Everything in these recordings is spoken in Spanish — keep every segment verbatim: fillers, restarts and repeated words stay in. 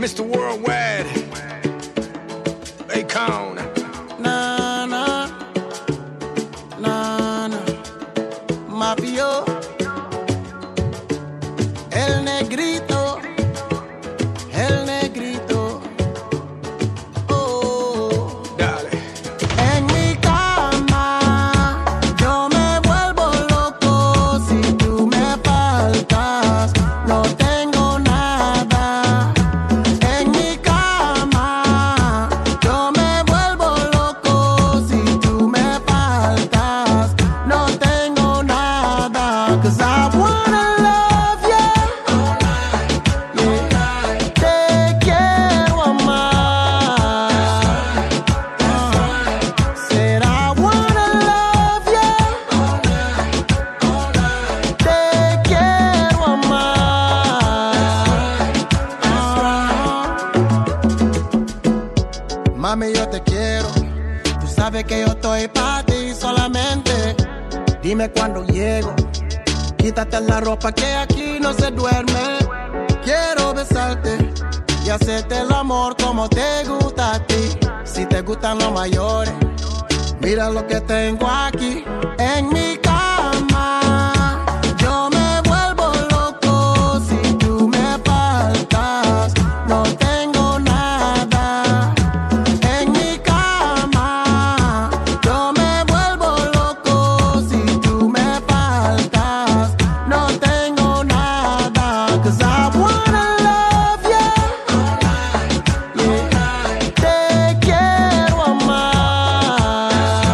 mister Worldwide, Akon. Na, na, na, na, Mafio, el negrito, el negrito, oh, dale. En mi cama, yo me vuelvo loco si tú me faltas, no tengo nada. En mi cama, yo me vuelvo loco si tú me faltas, no tengo nada. 'Cause I wanna love you, yeah. Te quiero amar. Said I wanna love you, te quiero amar. Mami, yo te quiero, tú sabes que yo estoy para ti solamente. Dime cuando llego, quítate la ropa que aquí no se duerme. Quiero besarte y hacerte el amor como te gusta a ti. Si te gustan los mayores, mira lo que tengo aquí en mi cama. Yo me vuelvo loco si tú me faltas, no tengo nada. En mi cama, yo me vuelvo loco si tú me faltas, no tengo nada. 'Cause I wanna love you, yeah. Te quiero amar.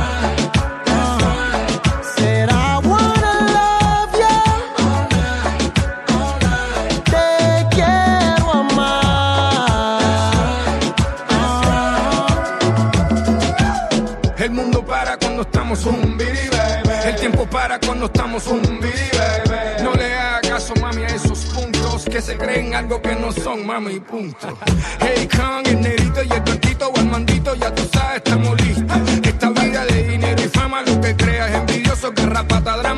Said I wanna love you, te quiero amar. El mundo para cuando estamos un biri, baby. El tiempo para cuando estamos un biri, baby. No le hagas caso, mami, a esos puntos que se creen algo que no son, mami, punto. Hey, Kong, el negrito y el tontito o el mandito, ya tú sabes, estamos listos. Esta vida de dinero y fama, lo que creas envidioso, que rapata